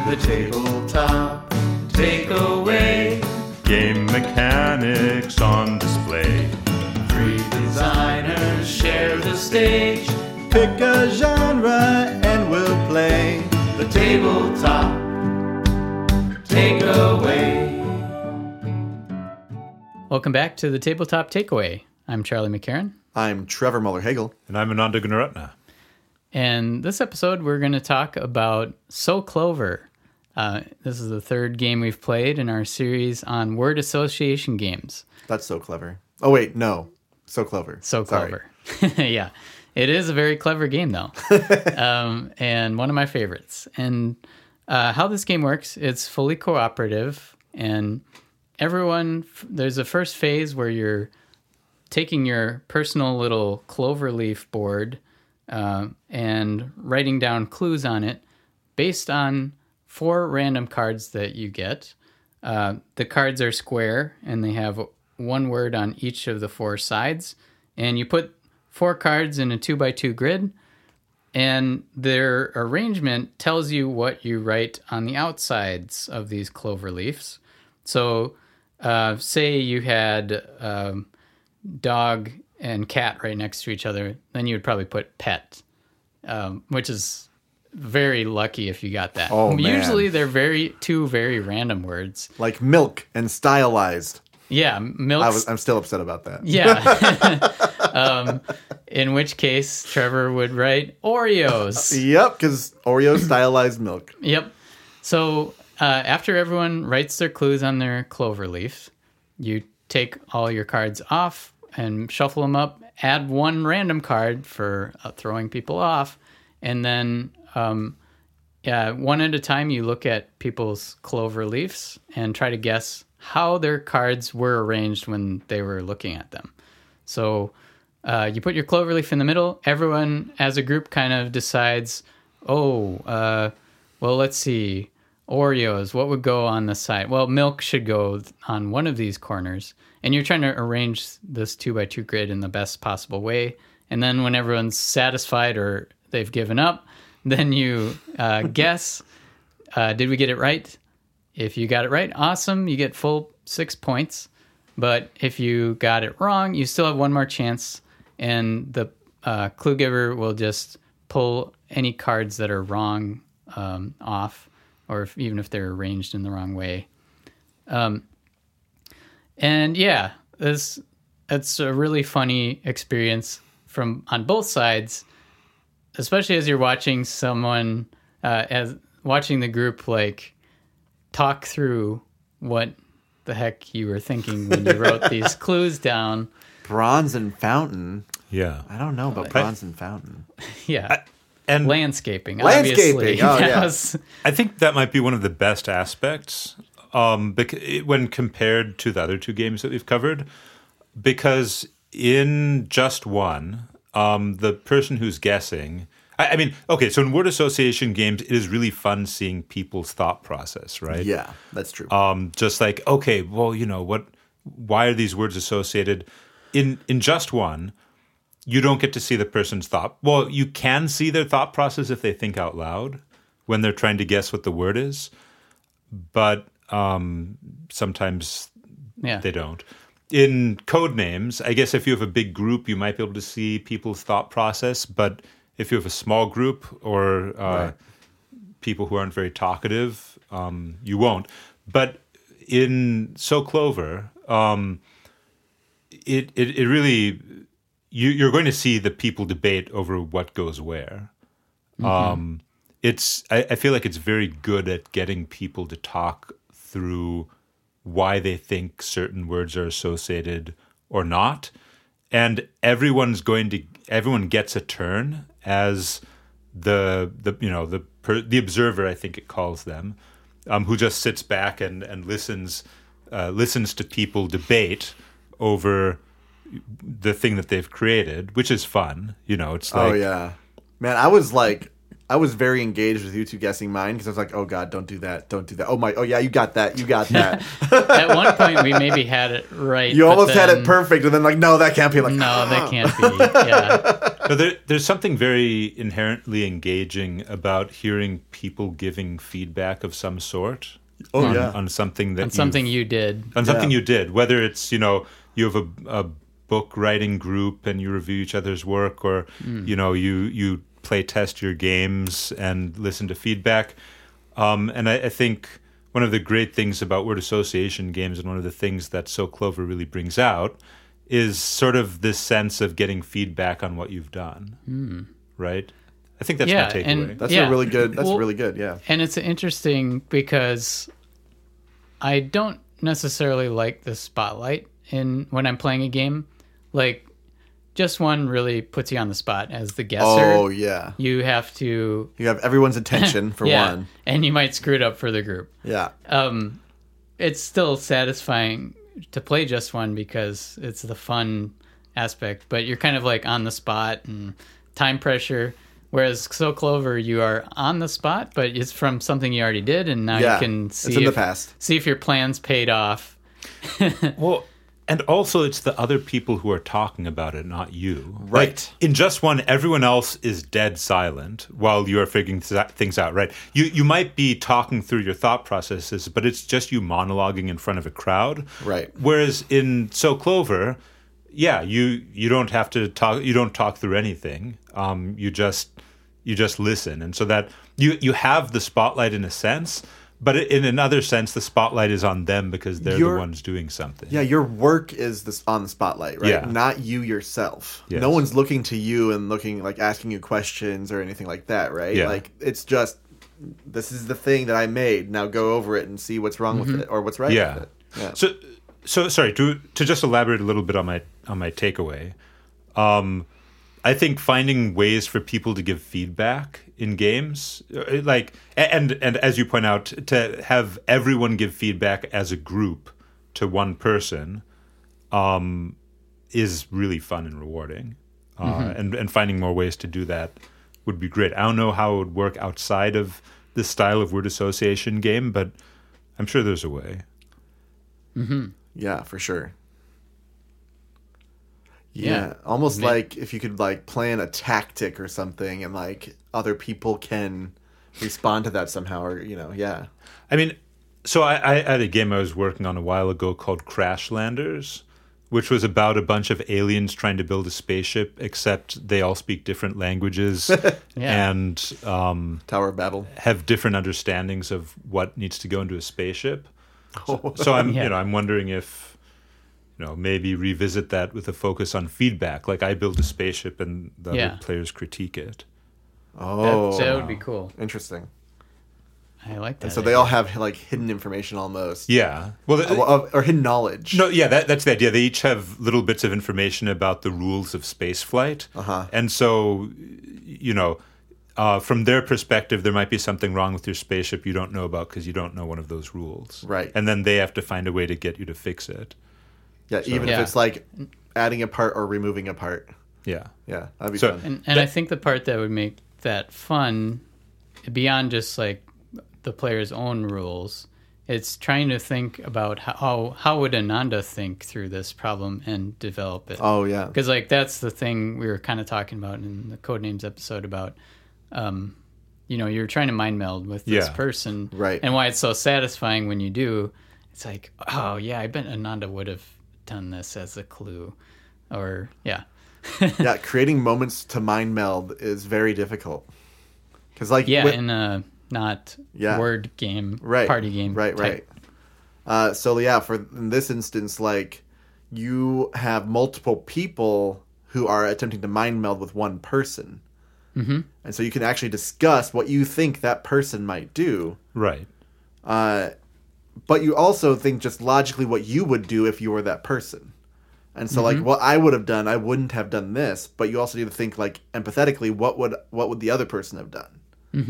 The tabletop takeaway. Game mechanics on display. Three designers share the stage. Pick a genre and we'll play. The tabletop takeaway. Welcome back to the Tabletop Takeaway. I'm Charlie McCarran. I'm Trevor Muller-Hagel. And I'm Ananda Gunaratna. And this episode, we're going to talk about So Clover. This is the third game we've played in our series on word association games. That's so clever. Oh, wait, no. So clever. So Sorry. Clover. Yeah. It is a very clever game, though. And one of my favorites. And how this game works, it's fully cooperative. And everyone, there's a first phase where you're taking your personal little clover leaf board and writing down clues on it based on 4 random cards that you get. The cards are square, and they have one word on each of the 4 sides. And you put 4 cards in a 2x2 grid, and their arrangement tells you what you write on the outsides of these clover leaves. So say you had dog and cat right next to each other, then you would probably put pet, which is very lucky if you got that. Oh, man. Usually they're two very random words. Like milk and stylized. Yeah, milk. I'm still upset about that. Yeah. In which case, Trevor would write Oreos. Yep, because Oreo stylized milk. Yep. So after everyone writes their clues on their clover leaf, you take all your cards off and shuffle them up, add 1 random card for throwing people off, and then one at a time you look at people's clover leaves and try to guess how their cards were arranged when they were looking at them. So you put your clover leaf in the middle. Everyone as a group kind of decides, well, let's see, Oreos, what would go on the side? Well, milk should go on one of these corners. And you're trying to arrange this 2x2 grid in the best possible way. And then when everyone's satisfied or they've given up, then you guess, did we get it right? If you got it right, awesome, you get full 6 points. But if you got it wrong, you still have 1 more chance. And the clue giver will just pull any cards that are wrong off, or even if they're arranged in the wrong way. And yeah, it's a really funny experience on both sides, especially as you're watching someone, watching the group like talk through what the heck you were thinking when you wrote these clues down. Bronze and fountain. Yeah. I don't know about bronze and fountain. Yeah. And landscaping, Landscaping, obviously. oh, yeah. I think that might be one of the best aspects when compared to the other 2 games that we've covered, because in just one, the person who's guessing, I mean, okay, so in word association games, it is really fun seeing people's thought process, right? Yeah, that's true. Just like, okay, well, why are these words associated? In just one, you don't get to see the person's thought. Well, you can see their thought process if they think out loud when they're trying to guess what the word is, but sometimes they don't. In Codenames, I guess if you have a big group, you might be able to see people's thought process, but if you have a small group or people who aren't very talkative, you won't. But in So Clover, it really... You're going to see the people debate over what goes where. Mm-hmm. I feel like it's very good at getting people to talk through why they think certain words are associated or not, and everyone gets a turn as the observer, I think it calls them, who just sits back and listens to people debate over the thing that they've created, which is fun. It's like... Oh, yeah. Man, I was very engaged with you 2 guessing mine, because I was like, oh, God, don't do that. Oh, yeah, you got that. At one point, we maybe had it right. You almost had it perfect, and then like, no, that can't be. Like, no, that can't be. Yeah. But there's something very inherently engaging about hearing people giving feedback of some sort. Oh, on, yeah. on something that On something you did. on something Yeah. you did, whether it's you have a book writing group and you review each other's work, or you play test your games and listen to feedback. And I think one of the great things about word association games, and one of the things that So Clover really brings out, is sort of this sense of getting feedback on what you've done. Right? I think that's Yeah, my takeaway. and- That's Yeah. a really good. That's Well- really good. Yeah. And it's interesting because I don't necessarily like the spotlight when I'm playing a game. Like, Just One really puts you on the spot as the guesser. Oh yeah. You have to, You have everyone's attention for yeah, one. and you might screw it up for the group. Yeah. It's still satisfying to play Just One because it's the fun aspect, but you're kind of like on the spot and time pressure. Whereas So Clover, you are on the spot, but it's from something you already did, and now Yeah. you can It's see in the past. see if your plans paid off. Well, and also it's the other people who are talking about it, not you. Right. Like, in Just One, everyone else is dead silent while you are figuring things out, right? You might be talking through your thought processes, but it's just you monologuing in front of a crowd. Right. Whereas in So Clover, yeah, you don't have to talk. You don't talk through anything. You just listen, and so that you have the spotlight in a sense. But in another sense, the spotlight is on them because they're the ones doing something. Yeah, your work is on the spotlight, right? Yeah. Not you yourself. Yes. No one's looking to you and asking you questions or anything like that, right? Yeah. Like, it's just, this is the thing that I made. Now go over it and see what's wrong with it or what's right Yeah. with it. Yeah. So sorry to just elaborate a little bit on my takeaway. I think finding ways for people to give feedback in games, like and as you point out, to have everyone give feedback as a group to one person, is really fun and rewarding. And finding more ways to do that would be great. I don't know how it would work outside of this style of word association game, but I'm sure there's a way. Yeah, for sure. Yeah. Yeah, almost like if you could plan a tactic or something, and other people can respond to that somehow, or yeah. I mean, so I had a game I was working on a while ago called Crashlanders, which was about a bunch of aliens trying to build a spaceship, except they all speak different languages and Tower of Babel. have different understandings of what needs to go into a spaceship. So I'm I'm wondering if maybe revisit that with a focus on feedback. Like, I build a spaceship and the other players critique it. Oh, That would be cool. interesting. I like that. And so they all have hidden information almost. Yeah. Well, Or hidden knowledge. no, yeah, that's the idea. They each have little bits of information about the rules of space flight. And so, from their perspective, there might be something wrong with your spaceship you don't know about because you don't know one of those rules. Right. And then they have to find a way to get you to fix it. Yeah, even if it's adding a part or removing a part. Yeah. Yeah, that'd be So- fun. And I think the part that would make that fun, beyond just the player's own rules, it's trying to think about how would Ananda think through this problem and develop it. Oh, yeah. Because that's the thing we were kind of talking about in the Codenames episode about, you're trying to mind meld with this Yeah. person, Right. And why it's so satisfying when you do. It's like, oh yeah, I bet Ananda would have done this as a clue, or yeah. Yeah, creating moments to mind meld is very difficult. Because in a not Yeah. word game, right, party game, right, type. right. So yeah, for in this instance, you have multiple people who are attempting to mind meld with one person, and so you can actually discuss what you think that person might do. Right. But you also think just logically what you would do if you were that person. And so what I would have done, I wouldn't have done this, but you also need to think empathetically, what would the other person have done?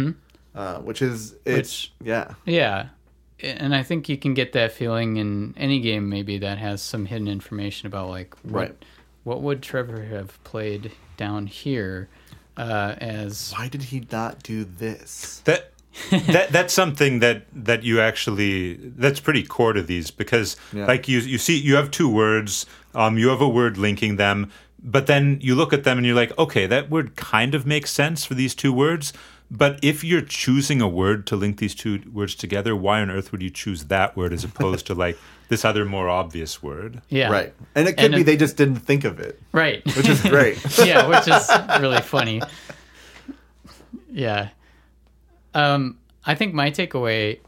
Yeah. Yeah, and I think you can get that feeling in any game maybe that has some hidden information about what would Trevor have played down here as. Why did he not do this? That's something that you actually, that's pretty core to these, because you see you have two words, you have a word linking them, But then you look at them and you're like, okay, that word kind of makes sense for these two words. But if you're choosing a word to link these two words together, why on earth would you choose that word as opposed to like this other more obvious word? Yeah. Right. And it could be they just didn't think of it, Right. which is great. Yeah, which is really funny. Yeah. I think my takeaway,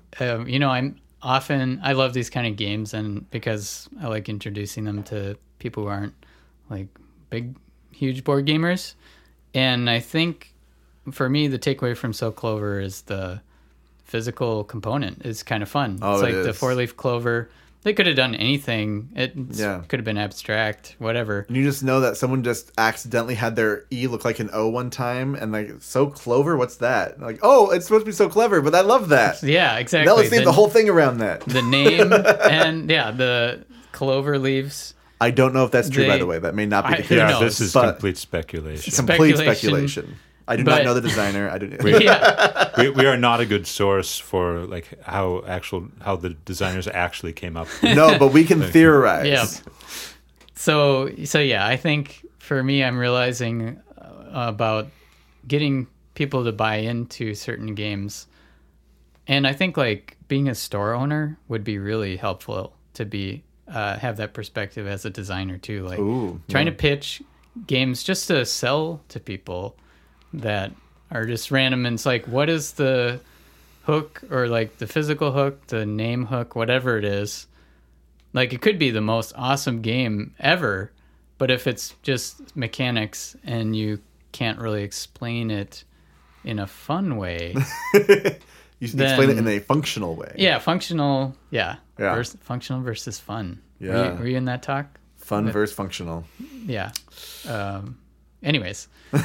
I love these kind of games, and because I like introducing them to people who aren't like big, huge board gamers. And I think for me, the takeaway from So Clover is the physical component is kind of fun. Oh, it's like it the is. 4-leaf clover. They could have done anything. It Yeah. could have been abstract, whatever. And you just know that someone just accidentally had their E look like an O one time, and like, so clover, what's that? Like, oh, it's supposed to be so clever, but I love that. Yeah, exactly. Now let's leave the whole thing around that. The name and the clover leaves. I don't know if that's true, by They- the way. That may not be the Who case. Yeah, knows? this is But- complete speculation. It's complete Speculation. speculation. I do But- not know the designer. I do. Yeah, we are not a good source for like how the designers actually came up with No, but we can theorize. yeah. So yeah, I think for me, I'm realizing about getting people to buy into certain games, and I think like being a store owner would be really helpful to be have that perspective as a designer too. Like Ooh, trying to pitch games just to sell to people that are just random, and it's like, what is the hook, or like the physical hook, the name hook, whatever it is. Like it could be the most awesome game ever, but if it's just mechanics and you can't really explain it in a fun way, You should explain it Then- in a functional way. yeah, functional, Yeah. functional versus fun. Yeah. Were you in that talk? Fun versus functional. Yeah. Anyways,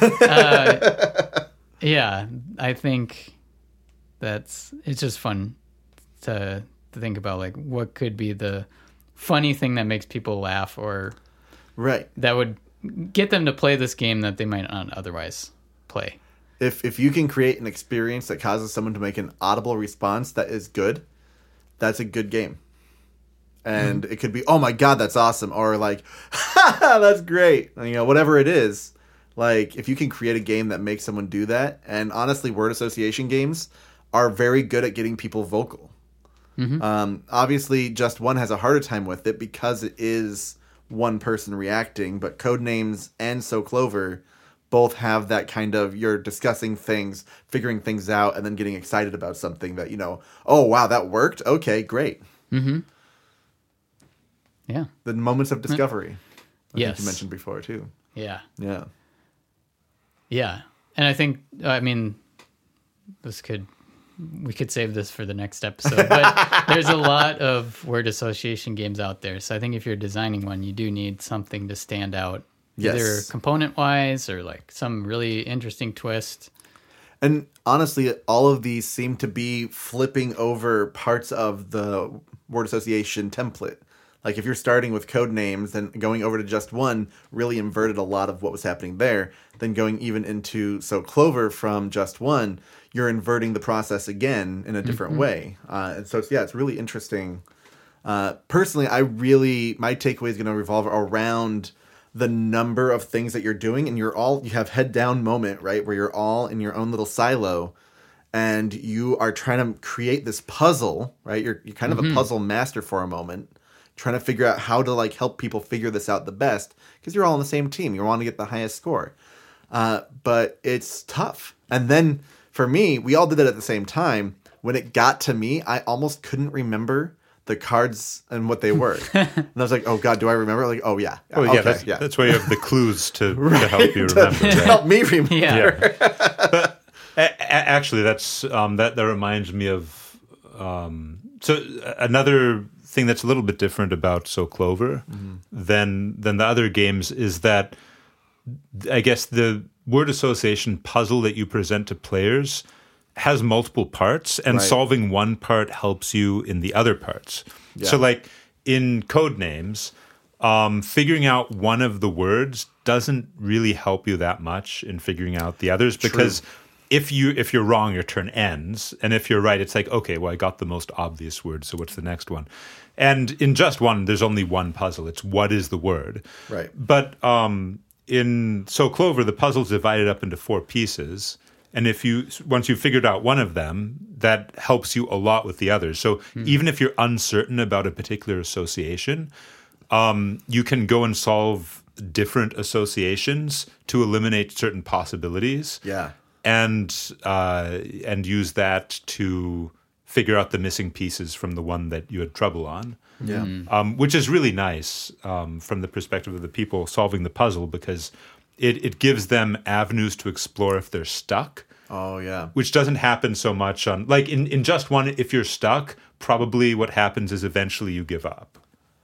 yeah, I think it's just fun to think about like what could be the funny thing that makes people laugh, or Right. that would get them to play this game that they might not otherwise play. If you can create an experience that causes someone to make an audible response that is good, that's a good game. And it could be, oh my God, that's awesome. Or like, ha, that's great. And, whatever it is. Like, if you can create a game that makes someone do that, and honestly, word association games are very good at getting people vocal. Obviously, Just One has a harder time with it because it is one person reacting, but Codenames and So Clover both have that kind of, you're discussing things, figuring things out, and then getting excited about something that, oh, wow, that worked? Okay, great. Yeah. The moments of discovery. I Yes. think you mentioned before, too. Yeah. Yeah. Yeah. And I think, I mean, we could save this for the next episode, but there's a lot of word association games out there. So I think if you're designing one, you do need something to stand out, either Yes. component wise or like some really interesting twist. And honestly, all of these seem to be flipping over parts of the word association template. Like if you're starting with Codenames, then going over to Just One really inverted a lot of what was happening there. Then going even into So Clover from Just One, you're inverting the process again in a different way. And so it's really interesting. Personally, my takeaway is going to revolve around the number of things that you're doing, and you have head down moment, right? Where you're all in your own little silo and you are trying to create this puzzle, right? You're kind of a puzzle master for a moment, trying to figure out how to like help people figure this out the best, because you're all on the same team. You want to get the highest score. But it's tough. And then for me, we all did it at the same time. When it got to me, I almost couldn't remember the cards and what they were. And I was like, oh God, do I remember? Like, oh yeah. Oh yeah, that's why you have the clues to help you remember. To right? help me remember. Yeah. But actually, that's that reminds me of so another thing that's a little bit different about So Clover than the other games is that I guess the word association puzzle that you present to players has multiple parts, and Right. solving one part helps you in the other parts. Yeah. So like in Codenames, figuring out one of the words doesn't really help you that much in figuring out the others, because if you're wrong, your turn ends, and if you're right, it's like, okay, well, I got the most obvious word, so what's the next one? And in Just One, there's only one puzzle. It's what is the word? Right. But in So Clover, the puzzle's divided up into 4 pieces. And once you've figured out one of them, that helps you a lot with the others. So even if you're uncertain about a particular association, you can go and solve different associations to eliminate certain possibilities. Yeah. And use that to figure out the missing pieces from the one that you had trouble on. Yeah. Which is really nice from the perspective of the people solving the puzzle, because it gives them avenues to explore if they're stuck. Oh, yeah. Which doesn't happen so much on, like in Just One, if you're stuck, probably what happens is eventually you give up.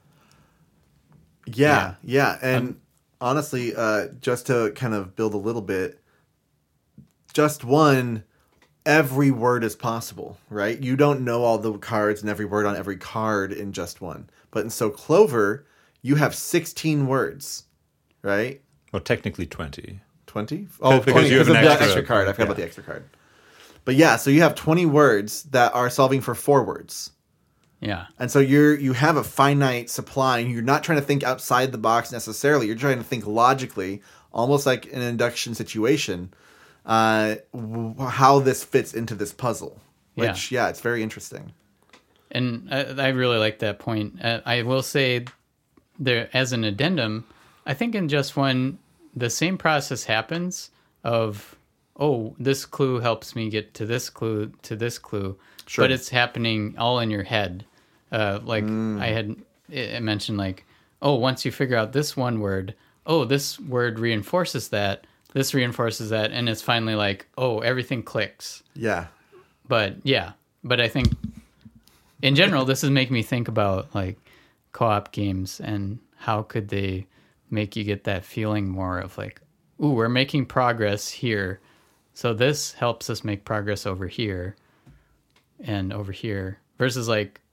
Yeah. And honestly, just to kind of build a little bit, Just One, every word is possible, right? You don't know all the cards and every word on every card in Just One. But in So Clover, you have 16 words, right? Well, technically 20. 20? Oh, Because 20, you have because an of the extra- extra card. I forgot yeah. about the extra card. But yeah, so you have 20 words that are solving for 4 words. Yeah. And so you have a finite supply, and you're not trying to think outside the box necessarily. You're trying to think logically, almost like an induction situation, how this fits into this puzzle. Which, yeah, it's very interesting. And I really like that point. I will say, there as an addendum, I think in Just One, the same process happens of, oh, this clue helps me get to this clue, Sure. but it's happening all in your head. I mentioned, like, oh, once you figure out this one word, oh, this word reinforces that, this reinforces that, and it's finally like, oh, everything clicks. Yeah. But I think in general, this is making me think about like co-op games and how could they make you get that feeling more of like, ooh, we're making progress here. So this helps us make progress over here and over here versus like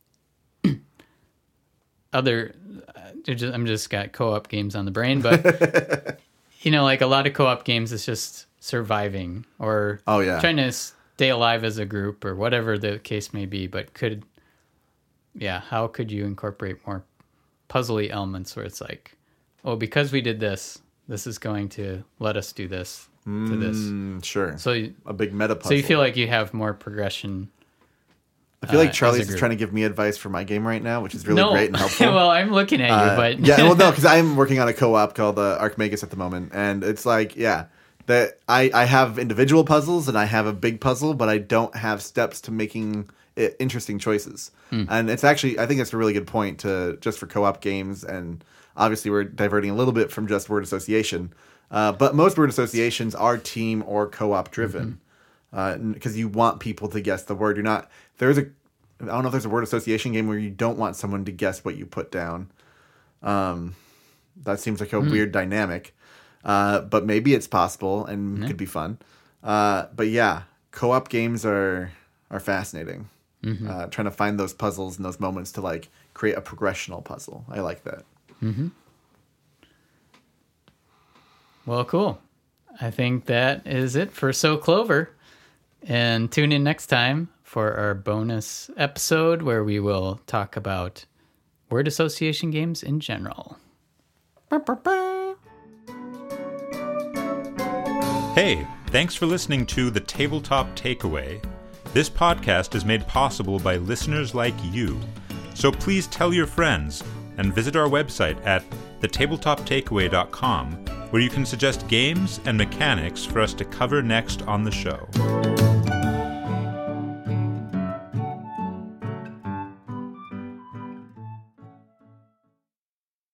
I'm just got co-op games on the brain, but like a lot of co-op games, it's just surviving or trying to stay alive as a group or whatever the case may be. But how could you incorporate more puzzly elements where it's like, oh, because we did this is going to let us do this to this. Sure. So a big meta puzzle. So you feel like you have more progression. I feel like Charlie's trying to give me advice for my game right now, which is really great and helpful. Well, I'm looking at you, but because I'm working on a co-op called Archmagus at the moment, and it's like, that I have individual puzzles and I have a big puzzle, but I don't have steps to making it interesting choices. And it's actually, I think it's a really good point just for co-op games, and obviously we're diverting a little bit from just word association, but most word associations are team or co-op driven. Because you want people to guess the word. I don't know if there's a word association game where you don't want someone to guess what you put down. That seems like a weird dynamic. But maybe it's possible and could be fun. But yeah, co-op games are fascinating. Trying to find those puzzles and those moments to like create a progressional puzzle. I like that. Well, cool. I think that is it for So Clover. And tune in next time for our bonus episode where we will talk about word association games in general. Hey, thanks for listening to The Tabletop Takeaway. This podcast is made possible by listeners like you. So please tell your friends and visit our website at thetabletoptakeaway.com, where you can suggest games and mechanics for us to cover next on the show.